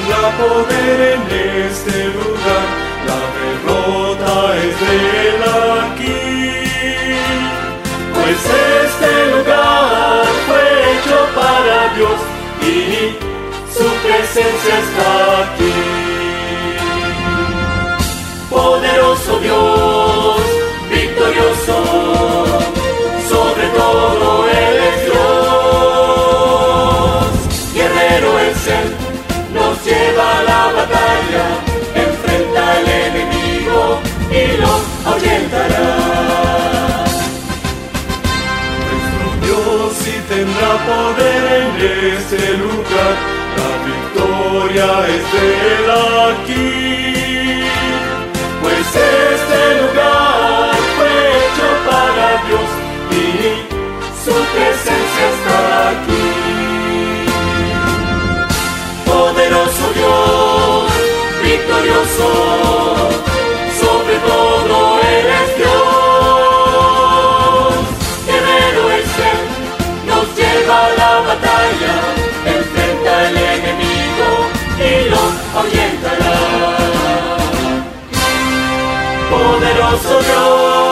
tendrá poder en este lugar, la derrota es de él aquí. Pues este lugar fue hecho para Dios y su presencia está aquí. Poderoso Dios, victorioso, sobre todo Él es Dios. Guerrero es Él, nos lleva a la batalla, enfrenta al enemigo y lo ahuyentará. Nuestro Dios sí tendrá poder en este lugar, la victoria es de Él aquí. Pues este lugar fue hecho para Dios y su presencia está aquí. Poderoso Dios, victorioso, sobre todo Él es Dios. Guerrero es Él, nos lleva a la batalla, enfrenta al enemigo y lo ahuyentará. Poderoso Dios.